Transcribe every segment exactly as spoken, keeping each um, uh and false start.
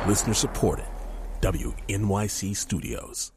Listener supported. W N Y C Studios.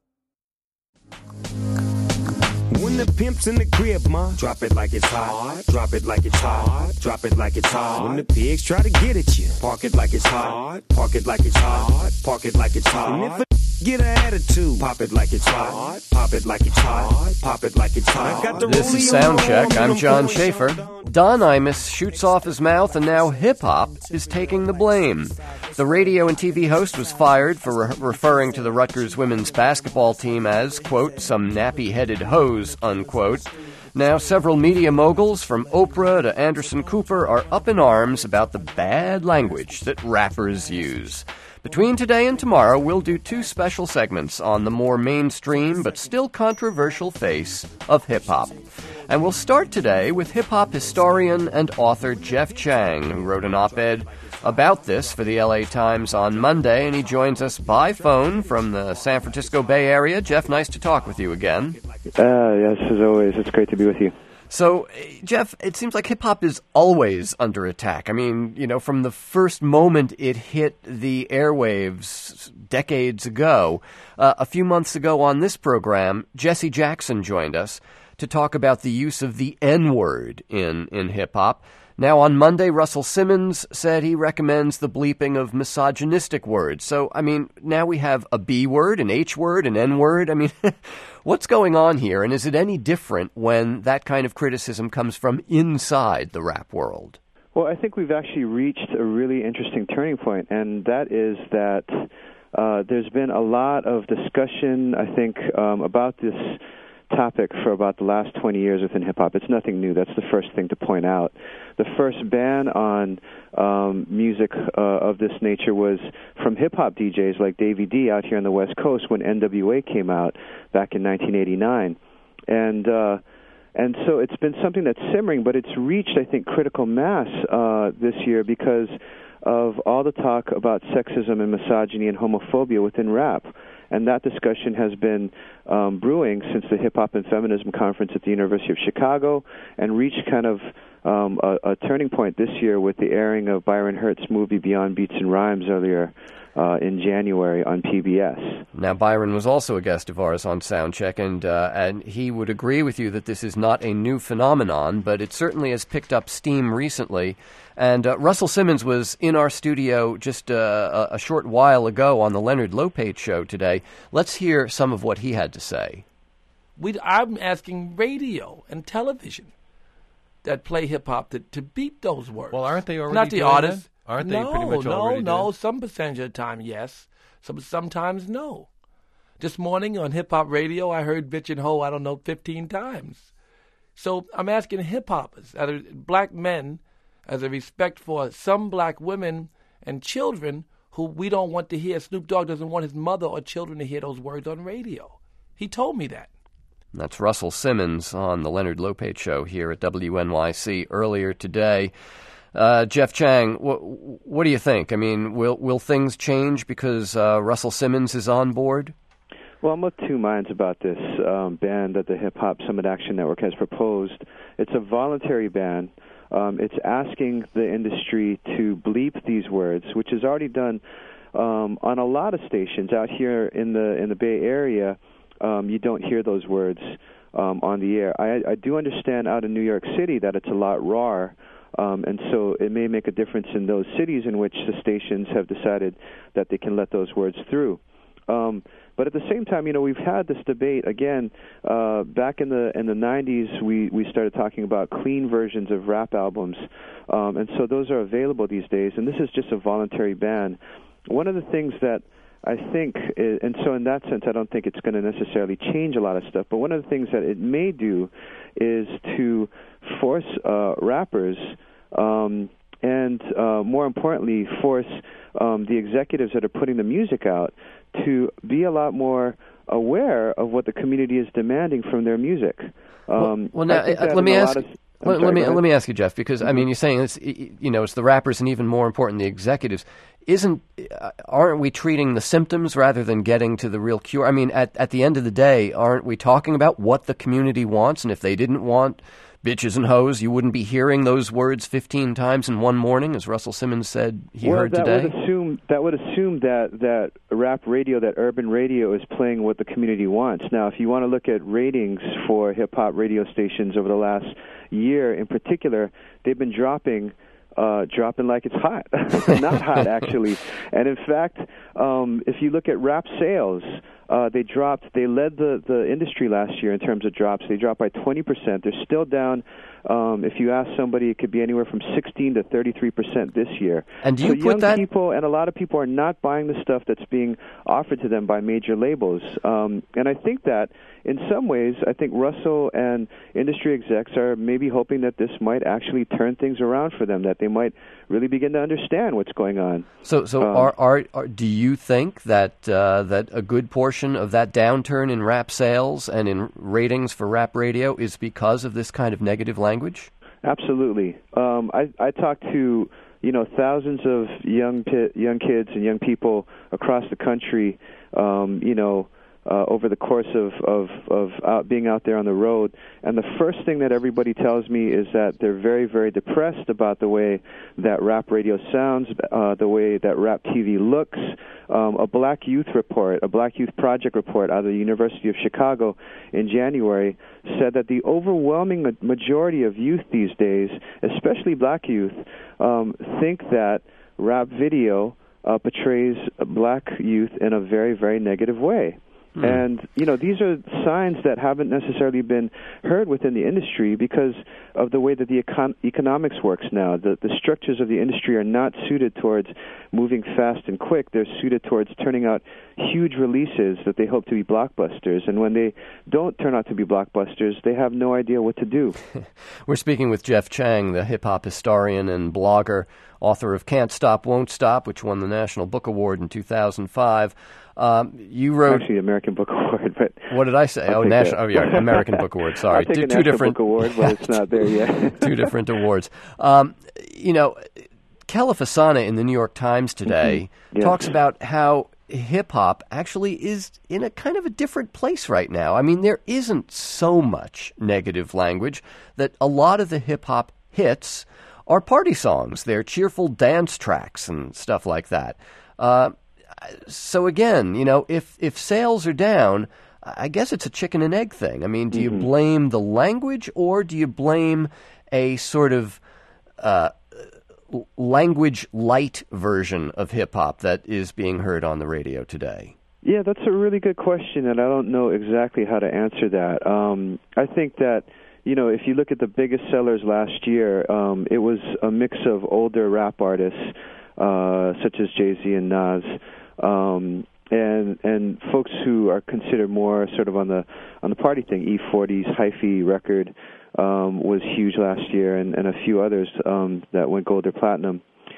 When the pimp's in the crib, ma, drop it like it's hot. Drop it like it's hot. Drop it like it's hot. When the pigs try to get at you, park it like it's hot. Park it like it's hot. Park it like it's hot. And if a get an attitude, pop it like it's hot. Pop it like it's hot. Pop it like it's hot. Got the this is Soundcheck. I'm John Schaefer. Don Imus shoots off his mouth, and now hip-hop is taking the blame. The radio and T V host was fired for re- referring to the Rutgers women's basketball team as, quote, some nappy-headed hose, unquote. Now, several media moguls, from Oprah to Anderson Cooper, are up in arms about the bad language that rappers use. Between today and tomorrow, we'll do two special segments on the more mainstream but still controversial face of hip-hop. And we'll start today with hip-hop historian and author Jeff Chang, who wrote an op-ed about this for the L A Times on Monday, and he joins us by phone from the San Francisco Bay Area. Jeff, nice to talk with you again. Uh, yes, as always. It's great to be with you. So, Jeff, it seems like hip-hop is always under attack. I mean, you know, from the first moment it hit the airwaves decades ago. Uh, a few months ago on this program, Jesse Jackson joined us to talk about the use of the N-word in, in hip-hop. Now, on Monday, Russell Simmons said he recommends the bleeping of misogynistic words. So, I mean, now we have a B word, an H word, an N word. I mean, what's going on here? And is it any different when that kind of criticism comes from inside the rap world? Well, I think we've actually reached a really interesting turning point, and that is that uh, there's been a lot of discussion, I think, um, about this topic for about the last twenty years within hip-hop. It's nothing new. That's the first thing to point out. The first ban on um, music uh, of this nature was from hip-hop D Js like Davey D out here on the West Coast when N W A came out back in nineteen eighty-nine. And uh, and so it's been something that's simmering, but it's reached, I think, critical mass uh, this year because of all the talk about sexism and misogyny and homophobia within rap. And that discussion has been um, brewing since the Hip Hop and Feminism Conference at the University of Chicago and reached kind of um, a, a turning point this year with the airing of Byron Hurt's movie Beyond Beats and Rhymes earlier uh, in January on P B S. Now, Byron was also a guest of ours on Soundcheck, and, uh, and he would agree with you that this is not a new phenomenon, but it certainly has picked up steam recently. And uh, Russell Simmons was in our studio just uh, a, a short while ago on the Leonard Lopate show today. Let's hear some of what he had to say. We, I'm asking radio and television that play hip-hop to, to beat those words. Well, aren't they already Not the doing artists. that? Aren't no, they pretty much no, already No, no, doing? some percentage of the time, yes. Some, sometimes, no. This morning on hip-hop radio, I heard bitch and hoe, I don't know, fifteen times. So I'm asking hip-hoppers, black men, as a respect for some black women and children who we don't want to hear. Snoop Dogg doesn't want his mother or children to hear those words on radio. He told me that. That's Russell Simmons on the Leonard Lopate show here at W N Y C earlier today. Uh, Jeff Chang, wh- what do you think? I mean, will will things change because uh, Russell Simmons is on board? Well, I'm of two minds about this um, ban that the Hip Hop Summit Action Network has proposed. It's a voluntary ban. Um, it's asking the industry to bleep these words, which is already done um, on a lot of stations out here in the in the Bay Area. Um, you don't hear those words um, on the air. I, I do understand out in New York City that it's a lot rawer, um, and so it may make a difference in those cities in which the stations have decided that they can let those words through. Um, but at the same time, you know, we've had this debate again. Uh, back in the in the nineties, we, we started talking about clean versions of rap albums, um, and so those are available these days. And this is just a voluntary ban. One of the things that I think, is, and so in that sense, I don't think it's going to necessarily change a lot of stuff. But one of the things that it may do is to force uh, rappers. Um, and uh, more importantly, force um, the executives that are putting the music out to be a lot more aware of what the community is demanding from their music. Um, well, well, now, uh, let me ask. Of, let, sorry, let me let me ask you, Jeff, because I mean, you're saying it's you know it's the rappers and even more important the executives. Isn't aren't we treating the symptoms rather than getting to the real cure? I mean, at at the end of the day, aren't we talking about what the community wants? And if they didn't want bitches and hoes, you wouldn't be hearing those words fifteen times in one morning, as Russell Simmons said he well, heard that today? Would assume, that would assume that, that rap radio, that urban radio is playing what the community wants. Now, if you want to look at ratings for hip-hop radio stations over the last year in particular, they've been dropping Uh, dropping like it's hot. Not hot, actually. And in fact, um, if you look at rap sales, uh, they dropped, they led the, the industry last year in terms of drops. They dropped by twenty percent. They're still down. Um, if you ask somebody, it could be anywhere from sixteen to thirty-three percent this year. And do you so put young that... people, and a lot of people are not buying the stuff that's being offered to them by major labels. Um, and I think that in some ways, I think Russell and industry execs are maybe hoping that this might actually turn things around for them, that they might really begin to understand what's going on. So, so um, are, are, are do you think that uh, that a good portion of that downturn in rap sales and in ratings for rap radio is because of this kind of negative language? Absolutely. Um, I, I talk to you know thousands of young pi- young kids and young people across the country. Um, you know. Uh, over the course of of, of out, being out there on the road, and the first thing that everybody tells me is that they're very, very depressed about the way that rap radio sounds, uh, the way that rap T V looks. Um, a Black Youth report, a Black Youth Project report out of the University of Chicago in January said that the overwhelming majority of youth these days, especially black youth, um, think that rap video uh, portrays black youth in a very, very negative way. Hmm. And, you know, these are signs that haven't necessarily been heard within the industry because of the way that the econ- economics works now. The, the structures of the industry are not suited towards moving fast and quick. They're suited towards turning out huge releases that they hope to be blockbusters. And when they don't turn out to be blockbusters, they have no idea what to do. We're speaking with Jeff Chang, the hip-hop historian and blogger, author of Can't Stop, Won't Stop, which won the National Book Award in two thousand five. Um, you wrote actually American Book Award, but what did I say? I'll oh, national. Oh, yeah, American Book Award. Sorry, I'll take two, a two National different Book Award, but it's not there yet. Two different awards. Um, you know, Kela Fasana in the New York Times today mm-hmm. yes. talks about how hip hop actually is in a kind of a different place right now. I mean, there isn't so much negative language that a lot of the hip hop hits are party songs. They're cheerful dance tracks and stuff like that. Uh, So again, you know, if if sales are down, I guess it's a chicken and egg thing. I mean, do you mm-hmm. blame the language or do you blame a sort of uh, language light version of hip hop that is being heard on the radio today? Yeah, that's a really good question, and I don't know exactly how to answer that. Um, I think that, you know, if you look at the biggest sellers last year, um, it was a mix of older rap artists uh, such as Jay-Z and Nas. Um, and and folks who are considered more sort of on the on the party thing. E forty's Hyphy record um, was huge last year, and, and a few others um, that went gold or platinum.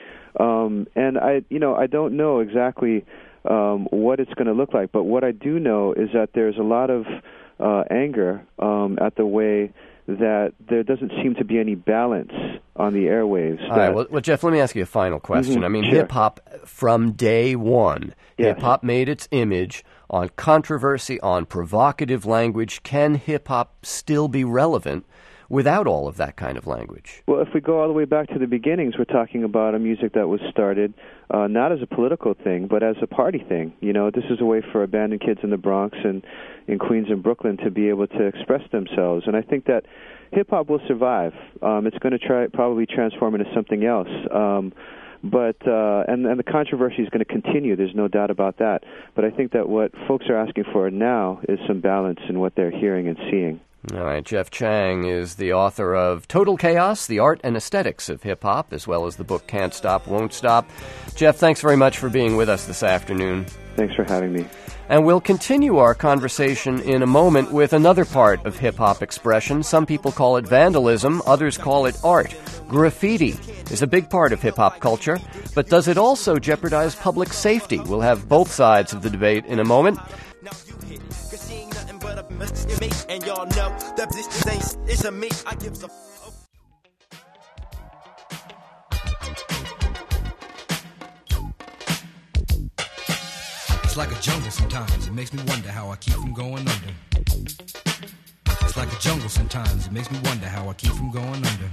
Um, and I, you know, I don't know exactly um, what it's going to look like, but what I do know is that there's a lot of uh, anger um, at the way that there doesn't seem to be any balance on the airwaves. All right, well, well, Jeff, let me ask you a final question. Mm-hmm, I mean, sure. hip-hop, from day one, yes. hip-hop made its image on controversy, on provocative language. Can hip-hop still be relevant without all of that kind of language? Well, if we go all the way back to the beginnings, we're talking about a music that was started uh, not as a political thing, but as a party thing. You know, this is a way for abandoned kids in the Bronx and in Queens and Brooklyn to be able to express themselves. And I think that hip-hop will survive. Um, it's going to try probably transform into something else. Um, but uh, and, and the controversy is going to continue. There's no doubt about that. But I think that what folks are asking for now is some balance in what they're hearing and seeing. All right, Jeff Chang is the author of Total Chaos, The Art and Aesthetics of Hip-Hop, as well as the book Can't Stop, Won't Stop. Jeff, thanks very much for being with us this afternoon. Thanks for having me. And we'll continue our conversation in a moment with another part of hip-hop expression. Some people call it vandalism, others call it art. Graffiti is a big part of hip-hop culture, but does it also jeopardize public safety? We'll have both sides of the debate in a moment. And y'all know that this ain't it's a me. I give some. It's like a jungle sometimes. It makes me wonder how I keep from going under. It's like a jungle sometimes. It makes me wonder how I keep from going under.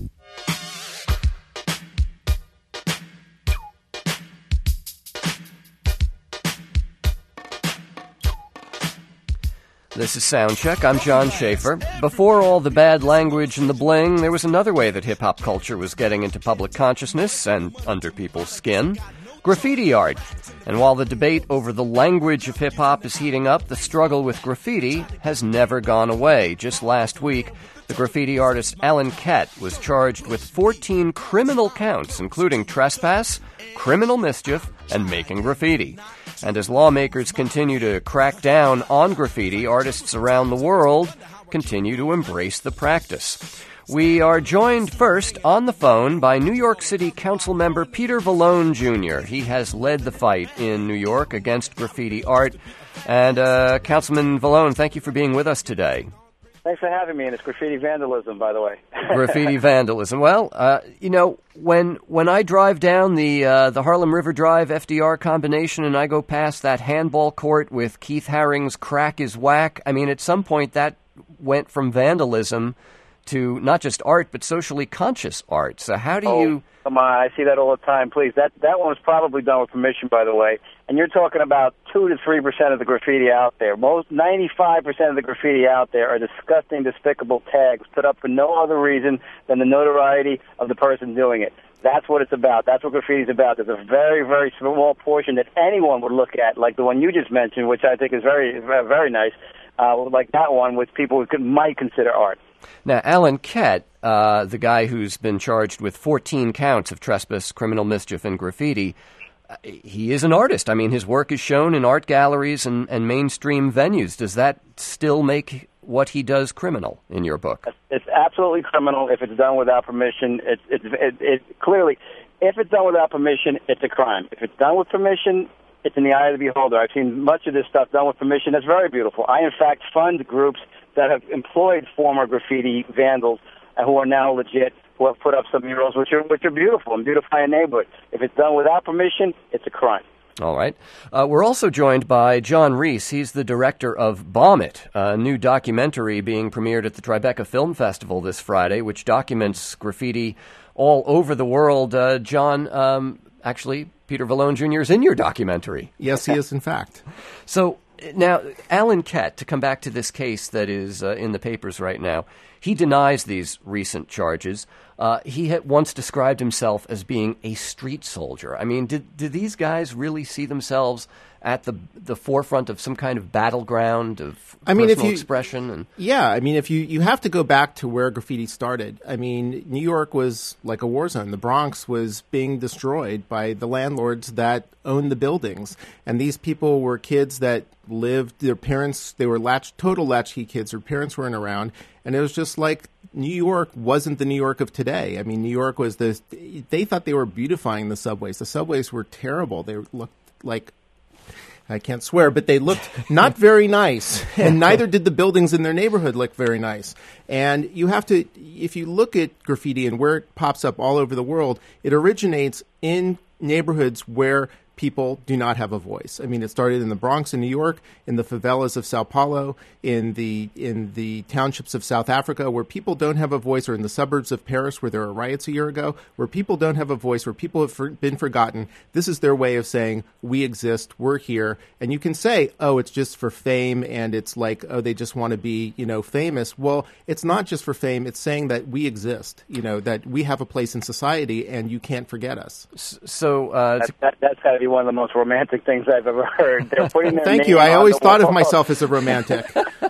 This is Soundcheck. I'm John Schaefer. Before all the bad language and the bling, there was another way that hip-hop culture was getting into public consciousness and under people's skin. Graffiti art. And while the debate over the language of hip-hop is heating up, the struggle with graffiti has never gone away. Just last week, the graffiti artist Alan Kett was charged with fourteen criminal counts, including trespass, criminal mischief, and making graffiti. And as lawmakers continue to crack down on graffiti, artists around the world continue to embrace the practice. We are joined first on the phone by New York City Council member Peter Vallone, Junior He has led the fight in New York against graffiti art. And uh, Councilman Vallone, thank you for being with us today. Thanks for having me, and it's graffiti vandalism, by the way. Graffiti vandalism. Well, uh, you know, when when I drive down the uh, the Harlem River Drive F D R combination and I go past that handball court with Keith Haring's Crack is Whack, I mean, at some point that went from vandalism to not just art, but socially conscious art. So how do oh, you... Come on, I see that all the time, please. That that one was probably done with permission, by the way. And you're talking about two to three percent of the graffiti out there. Most ninety-five percent of the graffiti out there are disgusting, despicable tags put up for no other reason than the notoriety of the person doing it. That's what it's about. That's what graffiti is about. There's a very, very small portion that anyone would look at, like the one you just mentioned, which I think is very, very nice, uh, like that one, which people could, might consider art. Now, Alan Kett, uh, the guy who's been charged with fourteen counts of trespass, criminal mischief, and graffiti, uh, he is an artist. I mean, his work is shown in art galleries and, and mainstream venues. Does that still make what he does criminal in your book? It's absolutely criminal if it's done without permission. It's it, it, it, clearly, if it's done without permission, it's a crime. If it's done with permission, it's in the eye of the beholder. I've seen much of this stuff done with permission. That's very beautiful. I, in fact, fund groups that have employed former graffiti vandals uh, who are now legit, who have put up some murals which are which are beautiful and beautify a neighborhood. If it's done without permission, it's a crime. All right. Uh, we're also joined by John Reese. He's the director of Bomb It, a new documentary being premiered at the Tribeca Film Festival this Friday, which documents graffiti all over the world. Uh, John, um, actually, Peter Vallone Junior is in your documentary. Yes, he is, in fact. So now, Alan Kett, to come back to this case that is uh, in the papers right now, he denies these recent charges. Uh, he had once described himself as being a street soldier. I mean, did did these guys really see themselves at the the forefront of some kind of battleground of I mean, personal if you, expression? And yeah, I mean, if you, you have to go back to where graffiti started. I mean, New York was like a war zone. The Bronx was being destroyed by the landlords that owned the buildings. And these people were kids that lived, their parents, they were latch, total latchkey kids. Their parents weren't around. And it was just like New York wasn't the New York of today. I mean, New York was the, they thought they were beautifying the subways. The subways were terrible. They looked like, I can't swear, but they looked not very nice, and neither did the buildings in their neighborhood look very nice. And you have to, if you look at graffiti and where it pops up all over the world, it originates in neighborhoods where people do not have a voice. I mean, it started in the Bronx in New York, in the favelas of Sao Paulo, in the in the townships of South Africa, where people don't have a voice, or in the suburbs of Paris, where there were riots a year ago, where people don't have a voice, where people have for, been forgotten. This is their way of saying, we exist, we're here. And you can say, oh, it's just for fame, and it's like, oh, they just want to be, you know, famous. Well, it's not just for fame. It's saying that we exist, you know, that we have a place in society, and you can't forget us. So uh, that, that, that's got to be one of the most romantic things I've ever heard. They're putting their Thank name you. I always thought wall. of myself as a romantic.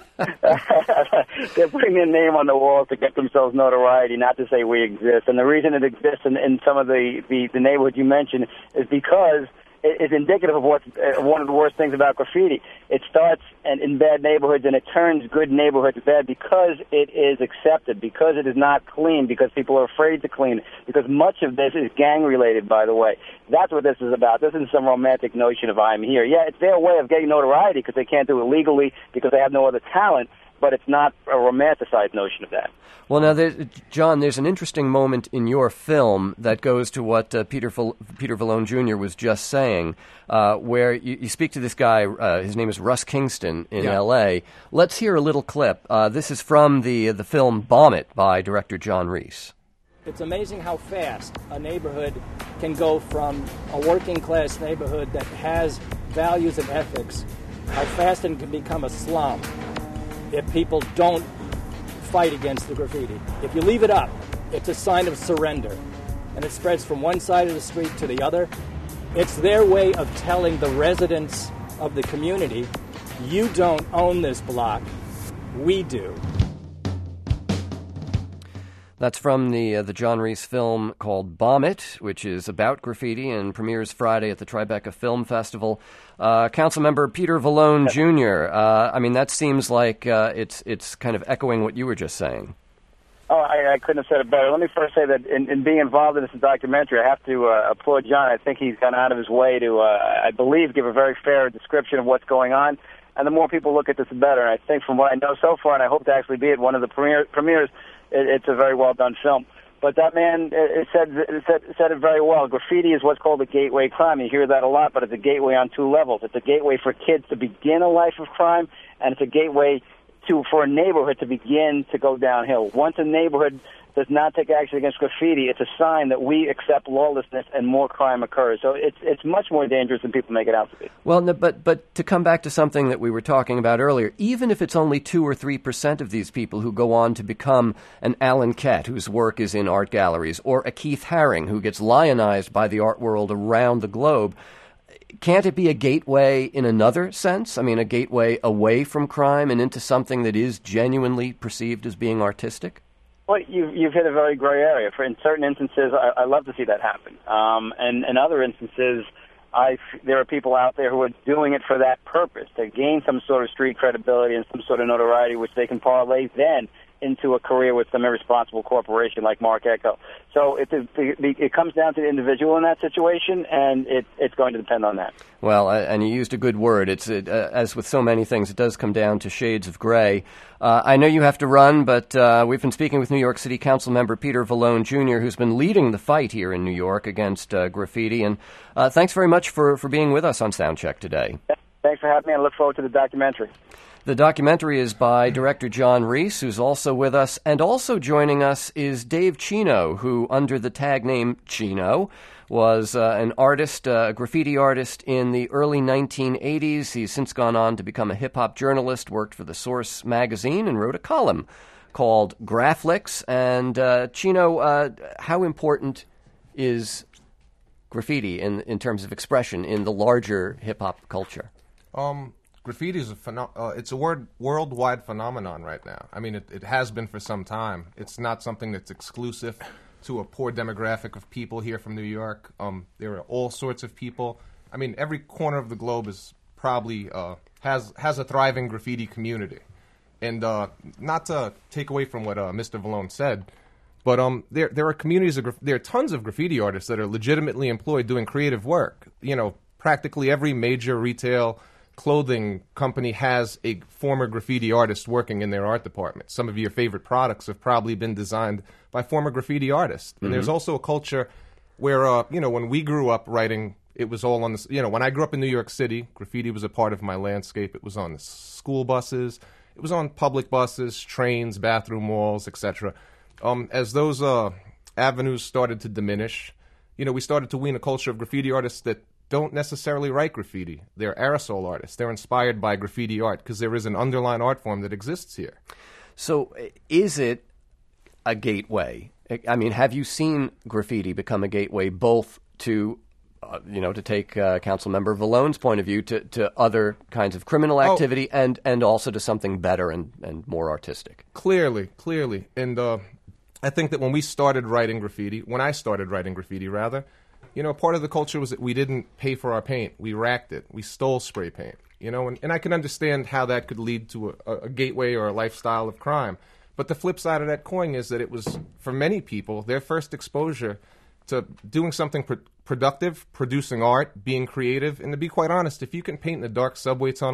They're putting their name on the wall to get themselves notoriety, not to say we exist. And the reason it exists in, in some of the, the, the neighborhoods you mentioned is because is indicative of what's uh, one of the worst things about graffiti. It starts in, in bad neighborhoods, and it turns good neighborhoods bad because it is accepted, because it is not clean, because people are afraid to clean it, because much of this is gang-related, by the way. That's what this is about. This isn't some romantic notion of I'm here. Yeah, it's their way of getting notoriety because they can't do it legally, because they have no other talent. but it's not a romanticized notion of that. Well, now, there's, John, there's an interesting moment in your film that goes to what uh, Peter Val- Peter Vallone Junior was just saying, uh, where you, you speak to this guy. Uh, his name is Russ Kingston in yeah. L A. Let's hear a little clip. Uh, this is from the the film Bomb It by director John Reese. It's amazing how fast a neighborhood can go from a working-class neighborhood that has values and ethics, how fast it can become a slum if people don't fight against the graffiti. If you leave it up, it's a sign of surrender, and it spreads from one side of the street to the other. It's their way of telling the residents of the community, you don't own this block, we do. That's from the uh, the John Reese film called Bomb It, which is about graffiti and premieres Friday at the Tribeca Film Festival. Uh, Councilmember Peter Vallone Junior, uh, I mean, that seems like uh, it's it's kind of echoing what you were just saying. Oh, I, I couldn't have said it better. Let me first say that in, in being involved in this documentary, I have to uh, applaud John. I think he's gone out of his way to, uh, I believe, give a very fair description of what's going on. And the more people look at this, the better. And I think from what I know so far, and I hope to actually be at one of the premiere, premieres, it, it's a very well-done film. But that man it, it said, it said, said it very well. Graffiti is what's called a gateway crime. You hear that a lot, but it's a gateway on two levels. It's a gateway for kids to begin a life of crime, and it's a gateway to for a neighborhood to begin to go downhill. Once a neighborhood does not take action against graffiti, it's a sign that we accept lawlessness and more crime occurs. So it's it's much more dangerous than people make it out to be. Well, no, but but to come back to something that we were talking about earlier, even if it's only two or three percent of these people who go on to become an Alan Kett, whose work is in art galleries, or a Keith Haring, who gets lionized by the art world around the globe, can't it be a gateway in another sense? I mean, a gateway away from crime and into something that is genuinely perceived as being artistic? Well, you've, you've hit a very gray area. For in certain instances, I, I love to see that happen. Um, and in other instances, I, there are people out there who are doing it for that purpose, to gain some sort of street credibility and some sort of notoriety, which they can parlay then into a career with some irresponsible corporation like Mark Echo. So it, it, it comes down to the individual in that situation, and it, it's going to depend on that. Well, uh, and you used a good word. It's it, uh, as with so many things, it does come down to shades of gray. Uh, I know you have to run, but uh, we've been speaking with New York City Council member Peter Vallone Junior, who's been leading the fight here in New York against uh, graffiti. And uh, thanks very much for, for being with us on Soundcheck today. Thanks for having me. I look forward to the documentary. The documentary is by director John Reese, who's also with us. And also joining us is Dave Chino, who, under the tag name Chino, was uh, an artist, uh, a graffiti artist in the early nineteen eighties. He's since gone on to become a hip-hop journalist, worked for The Source magazine, and wrote a column called Grafflix. And, uh, Chino, uh, how important is graffiti in, in terms of expression in the larger hip-hop culture? Um... Graffiti is a pheno- uh, it's a word, worldwide phenomenon right now. I mean, it, it has been for some time. It's not something that's exclusive to a poor demographic of people here from New York. Um, there are all sorts of people. I mean, every corner of the globe is probably uh, has has a thriving graffiti community. And uh, not to take away from what uh, Mister Vallone said, but um, there there are communities of graf- there are tons of graffiti artists that are legitimately employed doing creative work. You know, practically every major retail clothing company has a former graffiti artist working in their art department. Some of your favorite products have probably been designed by former graffiti artists. And mm-hmm. there's also a culture where, uh, you know, when we grew up writing, it was all on the, you know, when I grew up in New York City, graffiti was a part of my landscape. It was on the school buses. It was on public buses, trains, bathroom walls, et cetera. Um, as those uh, avenues started to diminish, you know, we started to wean a culture of graffiti artists that don't necessarily write graffiti. They're aerosol artists. They're inspired by graffiti art because there is an underlying art form that exists here. So is it a gateway? I mean, have you seen graffiti become a gateway both to, uh, you know, to take uh, Councilmember Vallone's point of view, to, to other kinds of criminal activity oh. and, and also to something better and, and more artistic? Clearly, clearly. And uh, I think that when we started writing graffiti, when I started writing graffiti, rather, you know, part of the culture was that we didn't pay for our paint. We racked it. We stole spray paint, you know, and, and I can understand how that could lead to a, a gateway or a lifestyle of crime. But the flip side of that coin is that it was, for many people, their first exposure to doing something pr- productive, producing art, being creative. And to be quite honest, if you can paint in a dark subway tunnel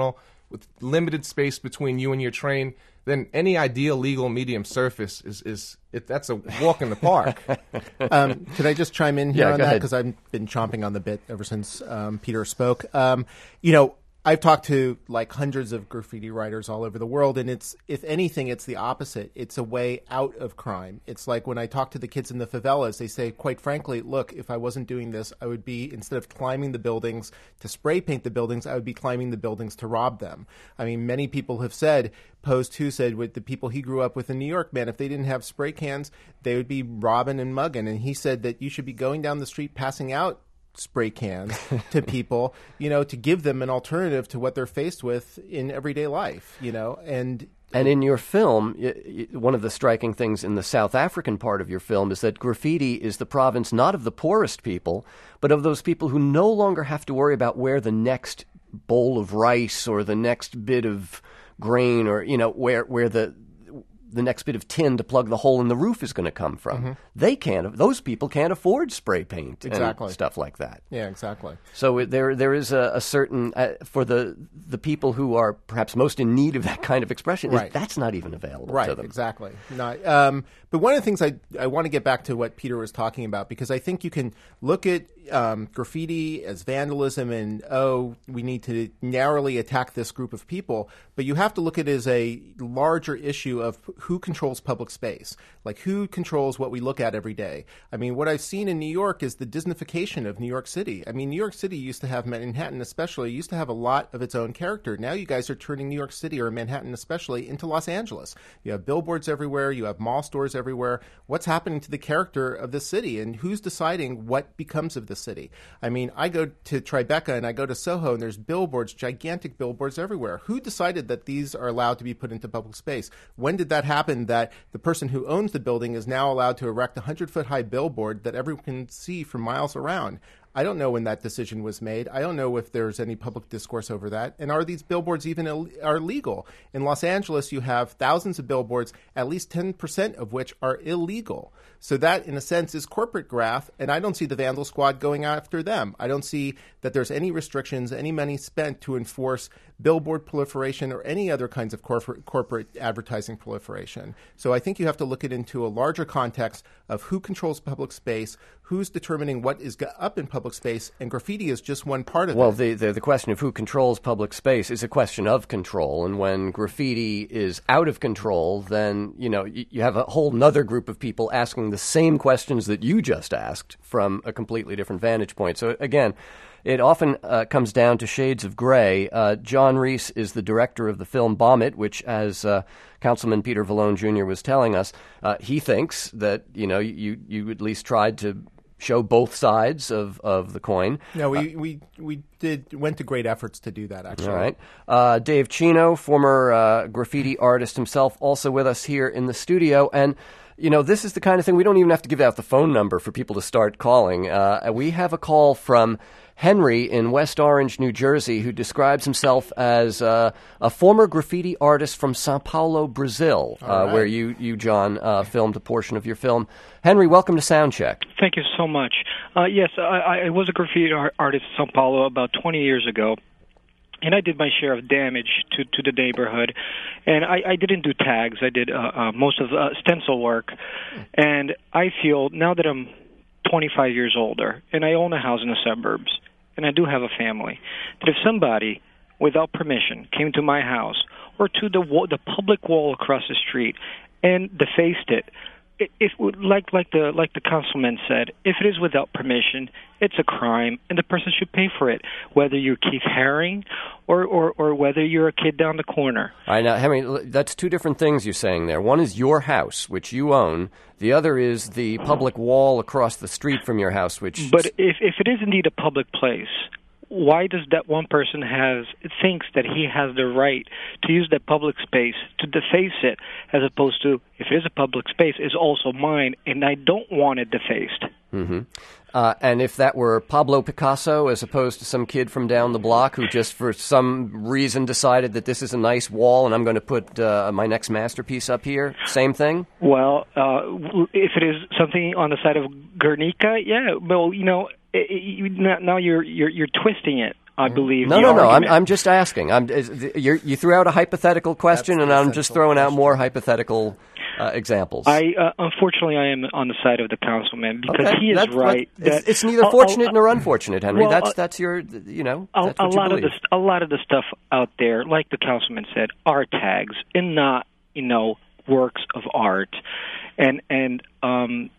with limited space between you and your train, then any ideal legal medium surface is, is it, that's a walk in the park. um, can I just chime in here yeah, on that? Because I've been chomping on the bit ever since um, Peter spoke. Um, you know, I've talked to like hundreds of graffiti writers all over the world, and it's, if anything, it's the opposite. It's a way out of crime. It's like when I talk to the kids in the favelas, they say, quite frankly, look, if I wasn't doing this, I would be, instead of climbing the buildings to spray paint the buildings, I would be climbing the buildings to rob them. I mean, many people have said, Post who said with the people he grew up with in New York, man, if they didn't have spray cans, they would be robbing and mugging. And he said that you should be going down the street passing out spray cans to people, you know, to give them an alternative to what they're faced with in everyday life, you know, and And in your film, one of the striking things in the South African part of your film is that graffiti is the province not of the poorest people, but of those people who no longer have to worry about where the next bowl of rice or the next bit of grain or, you know, where where the the next bit of tin to plug the hole in the roof is going to come from. Mm-hmm. They can't. Those people can't afford spray paint exactly. and stuff like that. Yeah, exactly. So there there is a, a certain uh, for the the people who are perhaps most in need of that kind of expression. Right. Is, that's not even available right, to them. Exactly. Not, um, but one of the things I I want to get back to what Peter was talking about, because I think you can look at um, graffiti as vandalism and oh we need to narrowly attack this group of people, but you have to look at it as a larger issue of who controls public space, like who controls what we look at every day. I mean, what I've seen in New York is the Disneyfication of New York City. I mean, New York City used to have, Manhattan especially, used to have a lot of its own character. Now you guys are turning New York City, or Manhattan especially, into Los Angeles. You have billboards everywhere. You have mall stores everywhere. What's happening to the character of the city, and who's deciding what becomes of the city? I mean, I go to Tribeca and I go to Soho, and there's billboards, gigantic billboards everywhere. Who decided that these are allowed to be put into public space? When did that happen, that the person who owns the building is now allowed to erect a hundred-foot-high billboard that everyone can see for miles around? I don't know when that decision was made. I don't know if there's any public discourse over that. And are these billboards even Ill- are legal? In Los Angeles, you have thousands of billboards, at least ten percent of which are illegal. So that, in a sense, is corporate graft, and I don't see the Vandal Squad going after them. I don't see that there's any restrictions, any money spent to enforce billboard proliferation or any other kinds of corporate, corporate advertising proliferation. So I think you have to look it into a larger context of who controls public space, who's determining what is up in public space, and graffiti is just one part of well, it. Well, the, the the question of who controls public space is a question of control, and when graffiti is out of control, then, you know, you, you have a whole nother group of people asking the same questions that you just asked from a completely different vantage point. So, again, it often uh, comes down to shades of gray. Uh, John Reese is the director of the film Bomb It, which, as uh, Councilman Peter Vallone Junior was telling us, uh, he thinks that, you know, you, you at least tried to show both sides of, of the coin. No, we, uh, we we did went to great efforts to do that, actually. All right. Uh, Dave Chino, former uh, graffiti artist himself, also with us here in the studio. And, you know, this is the kind of thing, we don't even have to give out the phone number for people to start calling. Uh, we have a call from Henry in West Orange, New Jersey, who describes himself as uh, a former graffiti artist from Sao Paulo, Brazil, uh, right. where you, you John, uh, filmed a portion of your film. Henry, welcome to Soundcheck. Thank you so much. Uh, yes, I, I was a graffiti art- artist in Sao Paulo about twenty years ago, and I did my share of damage to, to the neighborhood. And I, I didn't do tags. I did uh, uh, most of uh, stencil work. And I feel, now that I'm twenty-five years older, and I own a house in the suburbs, and I do have a family, that if somebody, without permission, came to my house or to the wall, the public wall across the street and defaced it, it, it would, like like the like the councilman said, if it is without permission, it's a crime, and the person should pay for it, whether you're Keith Haring or, or, or whether you're a kid down the corner. All right, now, Henry, that's two different things you're saying there. One is your house, which you own. The other is the public wall across the street from your house, which... But if if it is indeed a public place, why does that one person has thinks that he has the right to use that public space to deface it, as opposed to, if it is a public space, it's also mine, and I don't want it defaced? Mm-hmm. Uh, and if that were Pablo Picasso as opposed to some kid from down the block who just for some reason decided that this is a nice wall and I'm going to put uh, my next masterpiece up here, same thing? Well, uh, if it is something on the side of Guernica, yeah. Well, you know, it, it, now you're, you're you're twisting it. I believe. No, the no, no. I'm, argument- I'm just asking. I'm, is, you're, you threw out a hypothetical question, and I'm just throwing out more hypothetical uh, examples. I uh, unfortunately I am on the side of the councilman because Okay, he is that's- right. but it's, that- it's neither uh, fortunate uh, nor unfortunate, Henry. well, that's uh, that's your, you know, a, that's a what you lot believe. of the a lot of the stuff out there, like the councilman said, are tags and not, you know, works of art, and and um,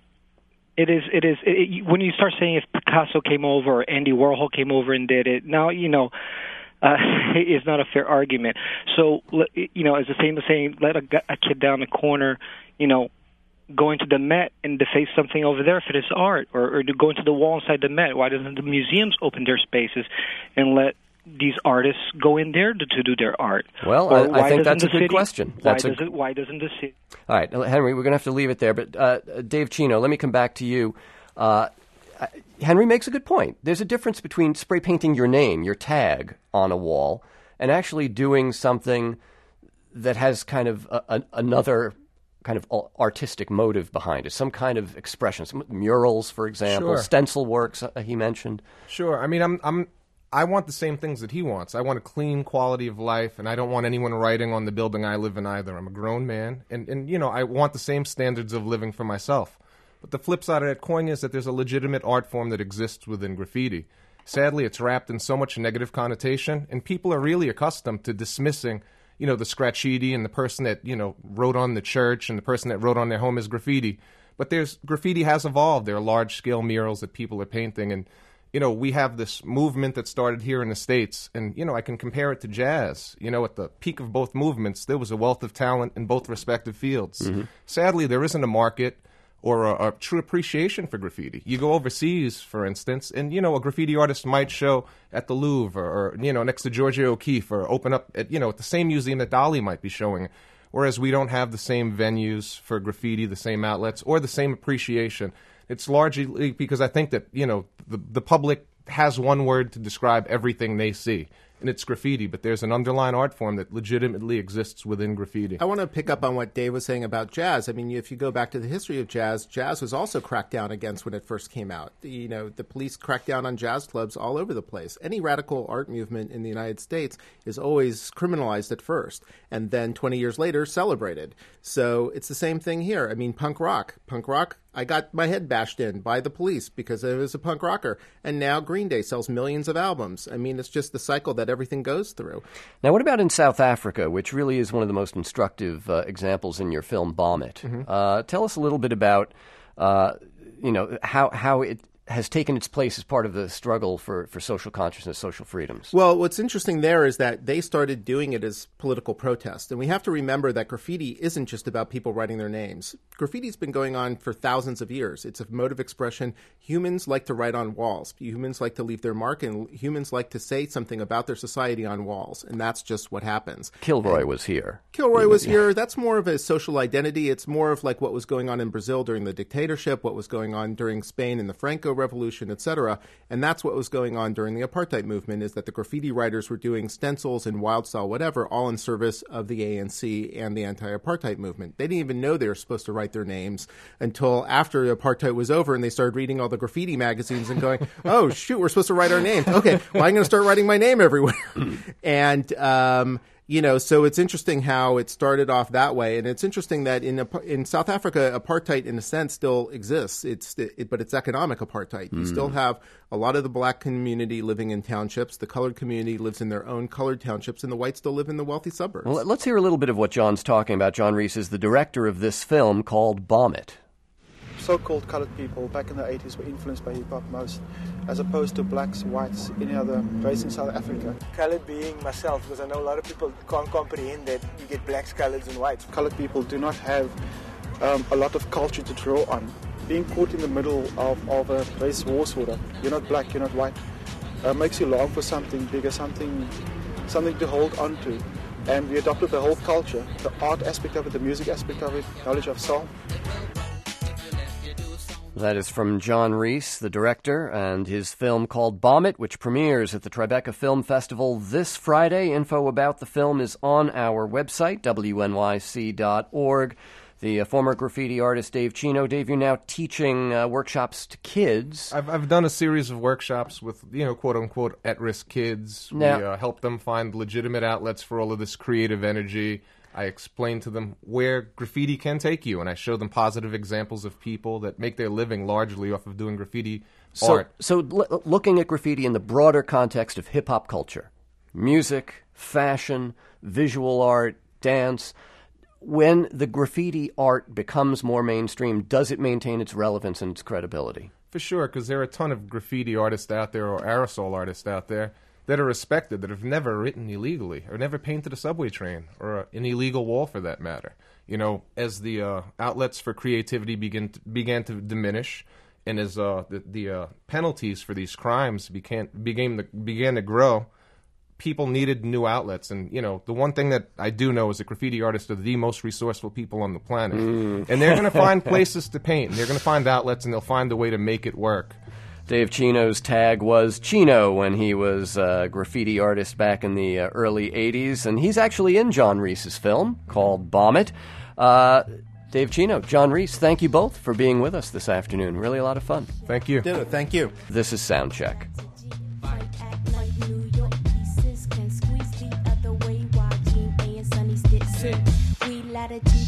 it is it is it, when you start saying if Picasso came over or Andy Warhol came over and did it, now you know. Uh, is not a fair argument. So, you know, as the same as saying, let a, gu- a kid down the corner, you know, go into the Met and deface something over there if it is art, or, or to go into the wall inside the Met. Why doesn't the museums open their spaces and let these artists go in there to, to do their art? Well, Or I, I why think doesn't that's a the good city- question. Why That's a, does it? Why doesn't the city? all right, Henry, we're going to have to leave it there. But uh, Dave Chino, let me come back to you. Uh, Henry makes a good point. There's a difference between spray painting your name, your tag, on a wall, and actually doing something that has kind of a, a, another kind of artistic motive behind it, some kind of expression, some murals, for example, Sure. stencil works uh, he mentioned. Sure. I mean, I'm, I'm, I want the same things that he wants. I want a clean quality of life, and I don't want anyone writing on the building I live in either. I'm a grown man, and, and you know, I want the same standards of living for myself. But the flip side of that coin is that there's a legitimate art form that exists within graffiti. Sadly, it's wrapped in so much negative connotation, and people are really accustomed to dismissing, you know, the scratchiti and the person that, you know, wrote on the church and the person that wrote on their home as graffiti. But there's graffiti has evolved. There are large-scale murals that people are painting, and, you know, we have this movement that started here in the States, and, you know, I can compare it to jazz. You know, at the peak of both movements, there was a wealth of talent in both respective fields. Mm-hmm. Sadly, there isn't a market or a, a true appreciation for graffiti. You go overseas, for instance, and, you know, a graffiti artist might show at the Louvre or, or you know, next to Georgia O'Keeffe, or open up at, you know, at the same museum that Dali might be showing, whereas we don't have the same venues for graffiti, the same outlets, or the same appreciation. It's largely because I think that, you know, the, the public has one word to describe everything they see, and it's graffiti, but there's an underlying art form that legitimately exists within graffiti. I want to pick up on what Dave was saying about jazz. I mean, if you go back to the history of jazz, jazz was also cracked down against when it first came out. You know, the police cracked down on jazz clubs all over the place. Any radical art movement in the United States is always criminalized at first, and then twenty years later celebrated. So it's the same thing here. I mean, punk rock. Punk rock, I got my head bashed in by the police because I was a punk rocker. And now Green Day sells millions of albums. I mean, it's just the cycle that everything goes through. Now, what about in South Africa, which really is one of the most instructive uh, examples in your film, Bomb It? Mm-hmm. Uh, tell us a little bit about, uh, you know, how, how it has taken its place as part of the struggle for, for social consciousness, social freedoms. Well, what's interesting there is that they started doing it as political protest. And we have to remember that graffiti isn't just about people writing their names. Graffiti's been going on for thousands of years. It's a mode of expression. Humans like to write on walls. Humans like to leave their mark, and humans like to say something about their society on walls. And that's just what happens. Kilroy and was here. Kilroy was here. That's more of a social identity. It's more of like what was going on in Brazil during the dictatorship, what was going on during Spain in the Franco Revolution, et cetera. And that's what was going on during the apartheid movement, is that the graffiti writers were doing stencils and wild style, whatever, all in service of the A N C and the anti-apartheid movement. They didn't even know they were supposed to write their names until after apartheid was over, and they started reading all the graffiti magazines and going, oh, shoot, we're supposed to write our names. Okay, well, I'm going to start writing my name everywhere. and, um, You know, so it's interesting how it started off that way, and it's interesting that in in South Africa, apartheid in a sense still exists. It's it, but it's economic apartheid. You Mm. still have a lot of the black community living in townships. The colored community lives in their own colored townships, and the whites still live in the wealthy suburbs. Well, let's hear a little bit of what John's talking about. John Reese is the director of this film called Bomb It. So-called colored people back in the eighties were influenced by hip-hop most, as opposed to blacks, whites, any other race in South Africa. Colored being myself, because I know a lot of people can't comprehend that you get blacks, coloreds and whites. Colored people do not have um, a lot of culture to draw on. Being caught in the middle of, of a race war sort of, you're not black, you're not white, uh, makes you long for something bigger, something, something to hold on to. And we adopted the whole culture, the art aspect of it, the music aspect of it, knowledge of soul. That is from John Reese, the director, and his film called Bomb It, which premieres at the Tribeca Film Festival this Friday. Info about the film is on our website, W N Y C dot org. the uh, former graffiti artist Dave Chino. Dave, you're now teaching uh, workshops to kids. I've I've done a series of workshops with, you know, quote unquote at risk kids. Now, we uh, help them find legitimate outlets for all of this creative energy. I explain to them where graffiti can take you, and I show them positive examples of people that make their living largely off of doing graffiti so, art. So, l- looking at graffiti in the broader context of hip hop culture, music, fashion, visual art, dance. When the graffiti art becomes more mainstream, does it maintain its relevance and its credibility? For sure, because there are a ton of graffiti artists out there or aerosol artists out there that are respected, that have never written illegally or never painted a subway train or an illegal wall for that matter. You know, as the uh, outlets for creativity begin to, began to diminish, and as uh, the, the uh, penalties for these crimes began, began, to, began to grow, people needed new outlets. And, you know, the one thing that I do know is that graffiti artists are the most resourceful people on the planet. Mm. And they're going to find places to paint. And they're going to find outlets, and they'll find a way to make it work. Dave Chino's tag was Chino when he was a graffiti artist back in the uh, early eighties. And he's actually in John Reese's film called Bomb It. Uh, Dave Chino, John Reese, thank you both for being with us this afternoon. Really a lot of fun. Thank you. Ditto, thank you. This is Soundcheck. We latitude